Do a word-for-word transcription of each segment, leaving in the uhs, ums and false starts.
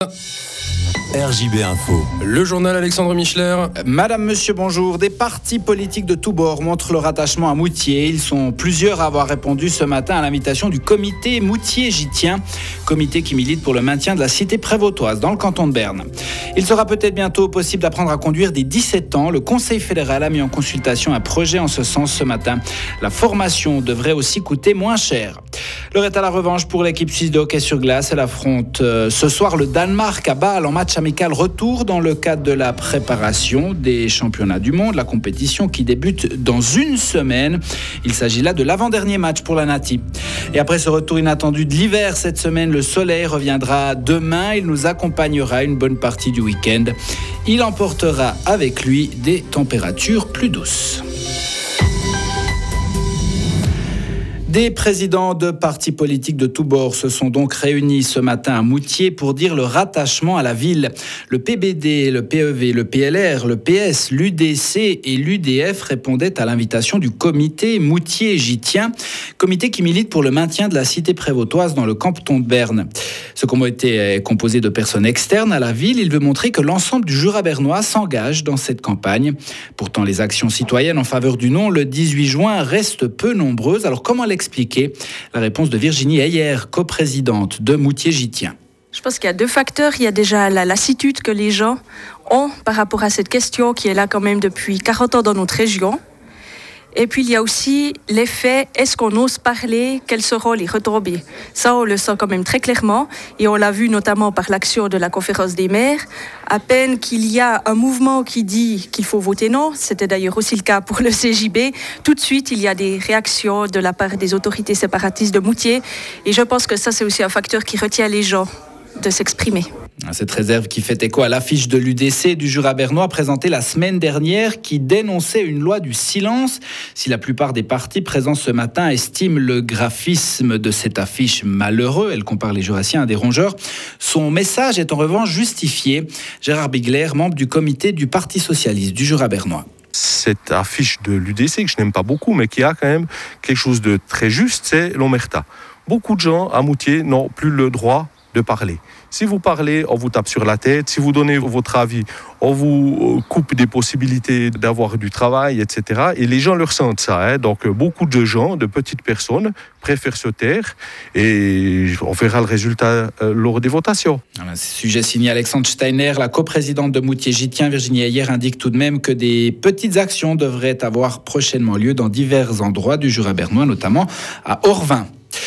R J B Info. Le journal Alexandre Michler. Madame, monsieur, bonjour. Des partis politiques de tous bords montrent leur attachement à Moutier. Ils sont plusieurs à avoir répondu ce matin à l'invitation du comité Moutier J'y tiens, comité qui milite pour le maintien de la cité prévôtoise dans le canton de Berne. Il sera peut-être bientôt possible d'apprendre à conduire dès dix-sept ans. Le Conseil fédéral a mis en consultation un projet en ce sens ce matin. La formation devrait aussi coûter moins cher. L'heure est à la revanche pour l'équipe suisse de hockey sur glace. Elle affronte euh, ce soir le Danemark à Bâle en match amical retour dans le cadre de la préparation des championnats du monde, la compétition qui débute dans une semaine. Il s'agit là de l'avant-dernier match pour la Nati. Et après ce retour inattendu de l'hiver cette semaine, le soleil reviendra demain. Il nous accompagnera une bonne partie du week-end. Il emportera avec lui des températures plus douces. Des présidents de partis politiques de tous bords se sont donc réunis ce matin à Moutier pour dire le rattachement à la ville. Le P B D, le P E V, le P L R, le P S, l'U D C et l'U D F répondaient à l'invitation du comité Moutier J'y tiens, comité qui milite pour le maintien de la cité prévôtoise dans le canton de Berne. Ce comité est composé de personnes externes à la ville. Il veut montrer que l'ensemble du Jura bernois s'engage dans cette campagne. Pourtant, les actions citoyennes en faveur du non le dix-huit juin restent peu nombreuses. Alors comment l'expliquer ? La réponse de Virginie Heyer, coprésidente de Moutier J'y tiens. Je pense qu'il y a deux facteurs. Il y a déjà la lassitude que les gens ont par rapport à cette question qui est là quand même depuis quarante ans dans notre région. Et puis il y a aussi l'effet, est-ce qu'on ose parler, quelles seront les retombées ? Ça, on le sent quand même très clairement, et on l'a vu notamment par l'action de la conférence des maires. À peine qu'il y a un mouvement qui dit qu'il faut voter non, c'était d'ailleurs aussi le cas pour le C J B, tout de suite il y a des réactions de la part des autorités séparatistes de Moutier, et je pense que ça c'est aussi un facteur qui retient les gens de s'exprimer. Cette réserve qui fait écho à l'affiche de l'U D C du Jura bernois présentée la semaine dernière qui dénonçait une loi du silence. Si la plupart des partis présents ce matin estiment le graphisme de cette affiche malheureux, elle compare les Jurassiens à des rongeurs, son message est en revanche justifié. Gérard Bigler, membre du comité du Parti socialiste du Jura bernois. Cette affiche de l'U D C que je n'aime pas beaucoup mais qui a quand même quelque chose de très juste, c'est l'omerta. Beaucoup de gens à Moutier n'ont plus le droit de parler. Si vous parlez, on vous tape sur la tête. Si vous donnez votre avis, on vous coupe des possibilités d'avoir du travail, et cetera. Et les gens le ressentent ça. Hein. Donc, beaucoup de gens, de petites personnes, préfèrent se taire. Et on verra le résultat euh, lors des votations. Voilà, sujet signé Alexandre Steiner, la coprésidente de Moutier J'y tiens. Virginie Heyer indique tout de même que des petites actions devraient avoir prochainement lieu dans divers endroits du Jura bernois, notamment à Orvin.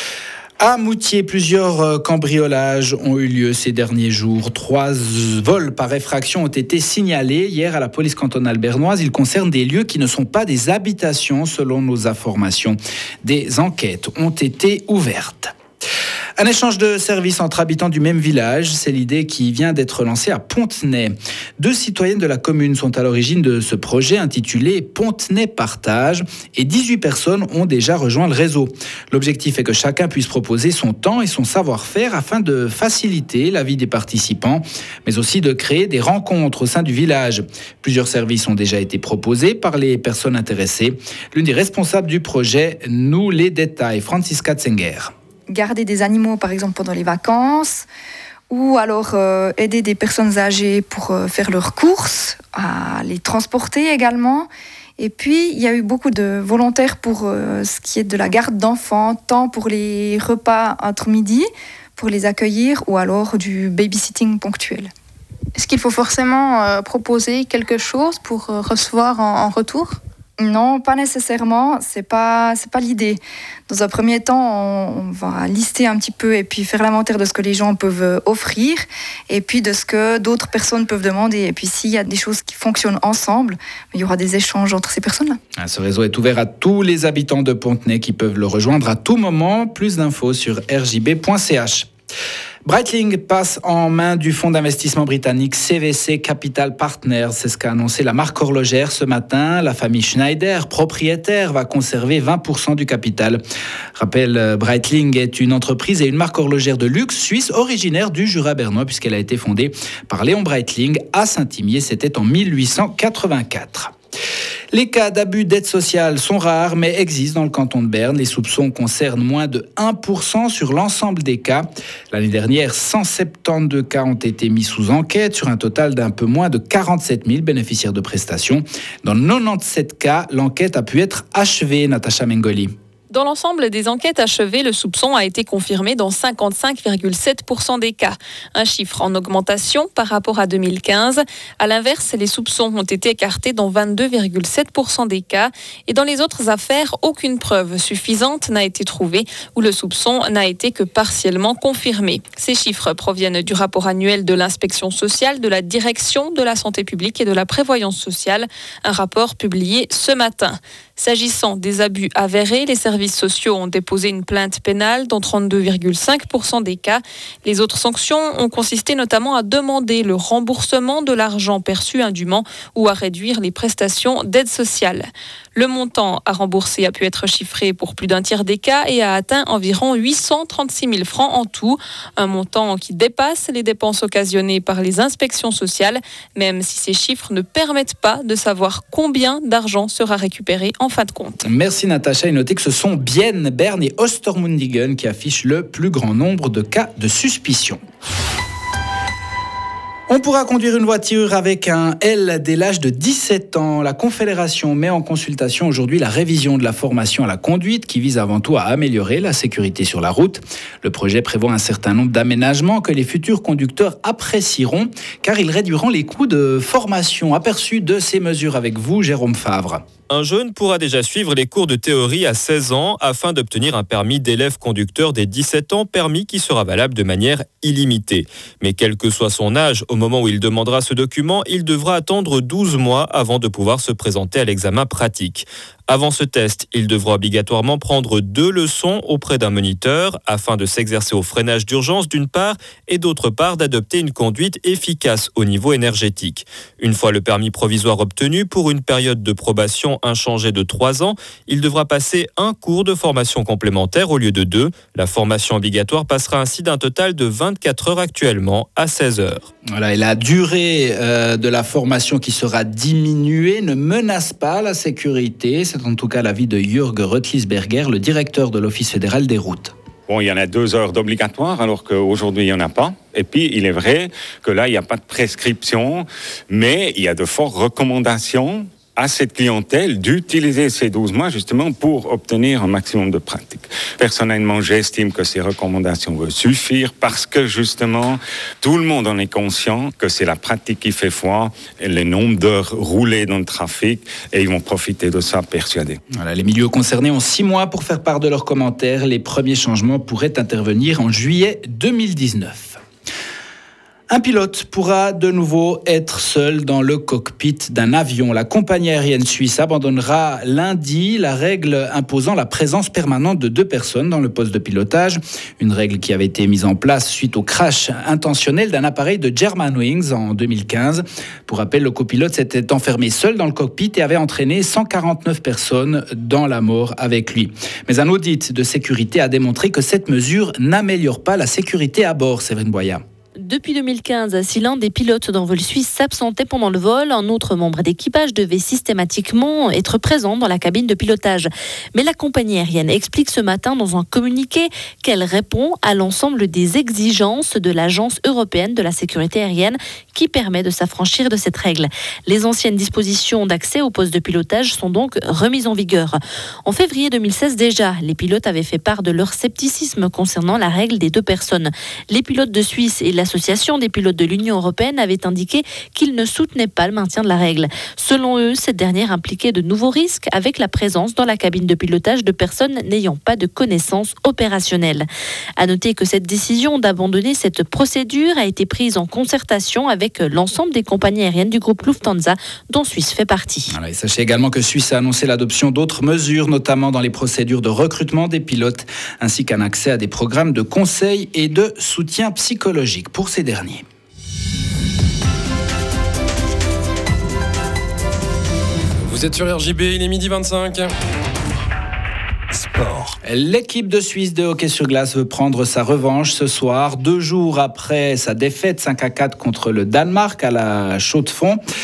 À Moutier, plusieurs cambriolages ont eu lieu ces derniers jours. Trois vols par effraction ont été signalés hier à la police cantonale bernoise. Ils concernent des lieux qui ne sont pas des habitations, selon nos informations. Des enquêtes ont été ouvertes. Un échange de services entre habitants du même village, c'est l'idée qui vient d'être lancée à Pontenay. Deux citoyennes de la commune sont à l'origine de ce projet intitulé Pontenay Partage et dix-huit personnes ont déjà rejoint le réseau. L'objectif est que chacun puisse proposer son temps et son savoir-faire afin de faciliter la vie des participants, mais aussi de créer des rencontres au sein du village. Plusieurs services ont déjà été proposés par les personnes intéressées. L'une des responsables du projet nous les détaille, Franziska Zenger. Garder des animaux, par exemple, pendant les vacances, ou alors euh, aider des personnes âgées pour euh, faire leurs courses, à les transporter également. Et puis, il y a eu beaucoup de volontaires pour euh, ce qui est de la garde d'enfants, tant pour les repas entre midi, pour les accueillir, ou alors du babysitting ponctuel. Est-ce qu'il faut forcément euh, proposer quelque chose pour euh, recevoir en, en retour ? Non, pas nécessairement, c'est pas, c'est pas l'idée. Dans un premier temps, on, on va lister un petit peu et puis faire l'inventaire de ce que les gens peuvent offrir et puis de ce que d'autres personnes peuvent demander. Et puis s'il y a des choses qui fonctionnent ensemble, il y aura des échanges entre ces personnes-là. Ce réseau est ouvert à tous les habitants de Pontenay qui peuvent le rejoindre à tout moment. Plus d'infos sur r j b point c h. Breitling passe en main du fonds d'investissement britannique C V C Capital Partners. C'est ce qu'a annoncé la marque horlogère ce matin. La famille Schneider, propriétaire, va conserver vingt pour cent du capital. Rappel, Breitling est une entreprise et une marque horlogère de luxe suisse originaire du Jura bernois puisqu'elle a été fondée par Léon Breitling à Saint-Imier. C'était en mille huit cent quatre-vingt-quatre. Les cas d'abus d'aide sociale sont rares, mais existent dans le canton de Berne. Les soupçons concernent moins de un pour cent sur l'ensemble des cas. L'année dernière, cent soixante-douze cas ont été mis sous enquête sur un total d'un peu moins de quarante-sept mille bénéficiaires de prestations. Dans quatre-vingt-dix-sept cas, l'enquête a pu être achevée, Natacha Mengoli. Dans l'ensemble des enquêtes achevées, le soupçon a été confirmé dans cinquante-cinq virgule sept pour cent des cas. Un chiffre en augmentation par rapport à deux mille quinze. À l'inverse, les soupçons ont été écartés dans vingt-deux virgule sept pour cent des cas. Et dans les autres affaires, aucune preuve suffisante n'a été trouvée ou le soupçon n'a été que partiellement confirmé. Ces chiffres proviennent du rapport annuel de l'inspection sociale, de la direction de la santé publique et de la prévoyance sociale. Un rapport publié ce matin. S'agissant des abus avérés, les services sociaux ont déposé une plainte pénale dans trente-deux virgule cinq pour cent des cas. Les autres sanctions ont consisté notamment à demander le remboursement de l'argent perçu indûment ou à réduire les prestations d'aide sociale. Le montant à rembourser a pu être chiffré pour plus d'un tiers des cas et a atteint environ huit cent trente-six mille francs en tout. Un montant qui dépasse les dépenses occasionnées par les inspections sociales, même si ces chiffres ne permettent pas de savoir combien d'argent sera récupéré en fin de compte. Merci Natacha. Et notez que ce sont Bienne, Berne et Ostermundigen qui affichent le plus grand nombre de cas de suspicion. On pourra conduire une voiture avec un L dès l'âge de dix-sept ans. La Confédération met en consultation aujourd'hui la révision de la formation à la conduite qui vise avant tout à améliorer la sécurité sur la route. Le projet prévoit un certain nombre d'aménagements que les futurs conducteurs apprécieront car ils réduiront les coûts de formation. Aperçu de ces mesures avec vous, Jérôme Favre. Un jeune pourra déjà suivre les cours de théorie à seize ans afin d'obtenir un permis d'élève conducteur dès dix-sept ans, permis qui sera valable de manière illimitée. Mais quel que soit son âge, au moment où il demandera ce document, il devra attendre douze mois avant de pouvoir se présenter à l'examen pratique. Avant ce test, il devra obligatoirement prendre deux leçons auprès d'un moniteur afin de s'exercer au freinage d'urgence d'une part et d'autre part d'adopter une conduite efficace au niveau énergétique. Une fois le permis provisoire obtenu, pour une période de probation inchangée de trois ans, il devra passer un cours de formation complémentaire au lieu de deux. La formation obligatoire passera ainsi d'un total de vingt-quatre heures actuellement à seize heures. Voilà, et la durée euh, de la formation qui sera diminuée ne menace pas la sécurité. C'est en tout cas l'avis de Jürg Rötlisberger, le directeur de l'Office fédéral des routes. Bon, il y en a deux heures d'obligatoire, alors qu'aujourd'hui, il n'y en a pas. Et puis, il est vrai que là, il n'y a pas de prescription, mais il y a de fortes recommandations à cette clientèle d'utiliser ces douze mois justement pour obtenir un maximum de pratique. Personnellement, j'estime que ces recommandations vont suffire parce que justement, tout le monde en est conscient que c'est la pratique qui fait foi, et le nombre d'heures roulées dans le trafic, et ils vont profiter de ça, persuadés. Voilà, les milieux concernés ont six mois pour faire part de leurs commentaires. Les premiers changements pourraient intervenir en juillet deux mille dix-neuf. Un pilote pourra de nouveau être seul dans le cockpit d'un avion. La compagnie aérienne suisse abandonnera lundi la règle imposant la présence permanente de deux personnes dans le poste de pilotage. Une règle qui avait été mise en place suite au crash intentionnel d'un appareil de Germanwings en deux mille quinze. Pour rappel, le copilote s'était enfermé seul dans le cockpit et avait entraîné cent quarante-neuf personnes dans la mort avec lui. Mais un audit de sécurité a démontré que cette mesure n'améliore pas la sécurité à bord, Séverine Boya. Depuis deux mille quinze, si l'un des pilotes d'un vol suisse s'absentait pendant le vol, un autre membre d'équipage devait systématiquement être présent dans la cabine de pilotage. Mais la compagnie aérienne explique ce matin dans un communiqué qu'elle répond à l'ensemble des exigences de l'Agence européenne de la sécurité aérienne qui permet de s'affranchir de cette règle. Les anciennes dispositions d'accès au poste de pilotage sont donc remises en vigueur. En février deux mille seize déjà, les pilotes avaient fait part de leur scepticisme concernant la règle des deux personnes. Les pilotes de Suisse et l'Association des pilotes de l'Union européenne avaient indiqué qu'ils ne soutenaient pas le maintien de la règle. Selon eux, cette dernière impliquait de nouveaux risques avec la présence dans la cabine de pilotage de personnes n'ayant pas de connaissances opérationnelles. À noter que cette décision d'abandonner cette procédure a été prise en concertation avec l'ensemble des compagnies aériennes du groupe Lufthansa, dont Suisse fait partie. Voilà, et sachez également que Suisse a annoncé l'adoption d'autres mesures, notamment dans les procédures de recrutement des pilotes, ainsi qu'un accès à des programmes de conseil et de soutien psychologique pour ces derniers. Vous êtes sur R J B, il est midi vingt-cinq. Sport. L'équipe de Suisse de hockey sur glace veut prendre sa revanche ce soir, deux jours après sa défaite cinq à quatre contre le Danemark à la Chaux-de-Fonds.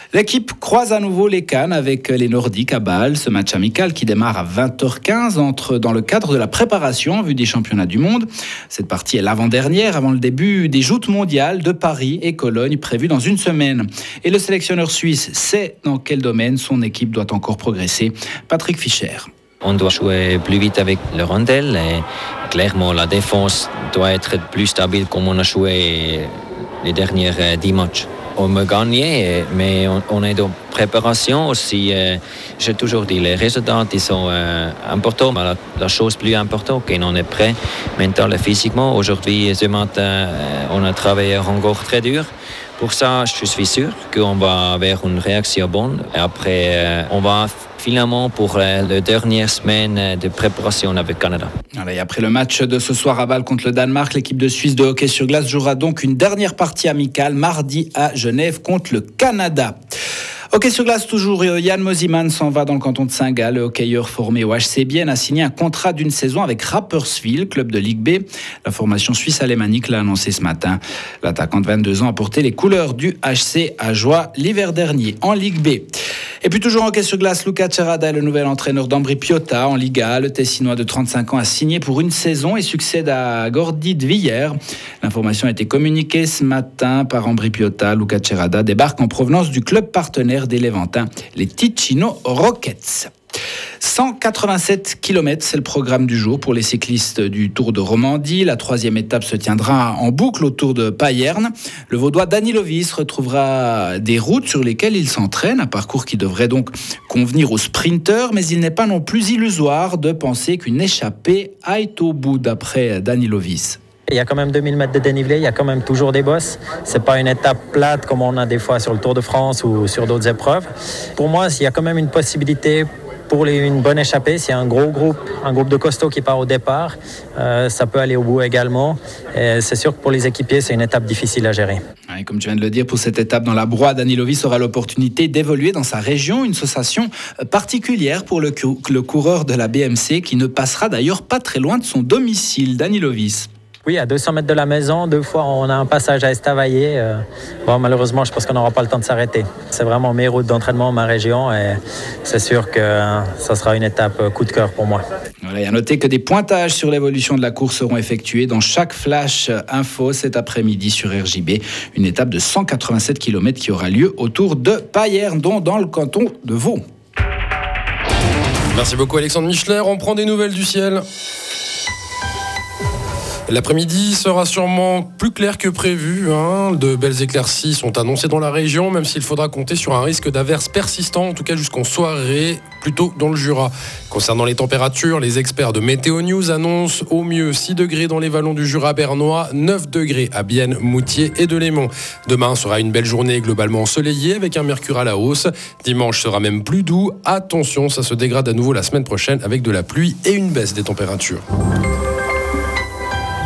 L'équipe croise à nouveau les cannes avec les Nordiques à Bâle. Ce match amical qui démarre à vingt heures quinze entre dans le cadre de la préparation en vue des championnats du monde. Cette partie est l'avant-dernière avant le début des joutes mondiales de Paris et Cologne prévues dans une semaine. Et le sélectionneur suisse sait dans quel domaine son équipe doit encore progresser. Patrick Fischer. On doit jouer plus vite avec le rondelle et clairement la défense doit être plus stable comme on a joué les derniers dix matchs. On me gagne, mais on, on est dans préparation aussi. Euh, j'ai toujours dit les résultats ils sont euh, importants. La, la chose plus importante, c'est qu'on est prêt mentalement et physiquement. Aujourd'hui, ce matin, euh, on a travaillé encore très dur. Pour ça, je suis sûr qu'on va avoir une réaction bonne. Et après, euh, on va finalement pour euh, la dernière semaine de préparation avec le Canada. Voilà, et après le match de ce soir à Bâle contre le Danemark, l'équipe de Suisse de hockey sur glace jouera donc une dernière partie amicale mardi à Genève contre le Canada. Hockey sur glace toujours, Yann Mosiman s'en va dans le canton de Saint-Gall. Le hockeyeur formé au H C Bienne a signé un contrat d'une saison avec Rapperswil, club de Ligue B. La formation suisse alémanique l'a annoncé ce matin. L'attaquant de vingt-deux ans a porté les couleurs du H C à Joie l'hiver dernier en Ligue B. Et puis toujours en hockey sur glace, Luca Cerada est le nouvel entraîneur d'Ambri Piotta en Liga. Le Tessinois de trente-cinq ans a signé pour une saison et succède à Gordy Dvyer. L'information a été communiquée ce matin par Ambri Piotta. Luca Cerada débarque en provenance du club partenaire des Léventins, les Ticino Rockets. cent quatre-vingt-sept kilomètres, c'est le programme du jour pour les cyclistes du Tour de Romandie. La troisième étape se tiendra en boucle autour de Payerne. Le Vaudois Danilovis retrouvera des routes sur lesquelles il s'entraîne, un parcours qui devrait donc convenir aux sprinteurs, mais il n'est pas non plus illusoire de penser qu'une échappée aille au bout, d'après Danilovis. Il y a quand même deux mille mètres de dénivelé, il y a quand même toujours des bosses. C'est pas une étape plate comme on a des fois sur le Tour de France ou sur d'autres épreuves. Pour moi, il y a quand même une possibilité pour les, une bonne échappée. S'il y a un gros groupe, un groupe de costauds qui part au départ, euh, ça peut aller au bout également. Et c'est sûr que pour les équipiers, c'est une étape difficile à gérer. Et comme tu viens de le dire, pour cette étape dans la Broye, Danilovis aura l'opportunité d'évoluer dans sa région, une sensation particulière pour le, le coureur de la B M C qui ne passera d'ailleurs pas très loin de son domicile. Danilovis. Oui, à deux cents mètres de la maison, deux fois on a un passage à Estavayer. Euh, bon, malheureusement, je pense qu'on n'aura pas le temps de s'arrêter. C'est vraiment mes routes d'entraînement, ma région, et c'est sûr que euh, ça sera une étape euh, coup de cœur pour moi. Voilà, et à noter que des pointages sur l'évolution de la course seront effectués dans chaque flash info cet après-midi sur R J B. Une étape de cent quatre-vingt-sept kilomètres qui aura lieu autour de Payerne, dont dans le canton de Vaud. Merci beaucoup Alexandre Michler. On prend des nouvelles du ciel. L'après-midi sera sûrement plus clair que prévu. Hein. De belles éclaircies sont annoncées dans la région, même s'il faudra compter sur un risque d'averses persistant, en tout cas jusqu'en soirée, plutôt dans le Jura. Concernant les températures, les experts de Météo News annoncent au mieux six degrés dans les vallons du Jura bernois, neuf degrés à Bienne, Moutier et Delémont. Demain sera une belle journée globalement ensoleillée avec un mercure à la hausse. Dimanche sera même plus doux. Attention, ça se dégrade à nouveau la semaine prochaine avec de la pluie et une baisse des températures.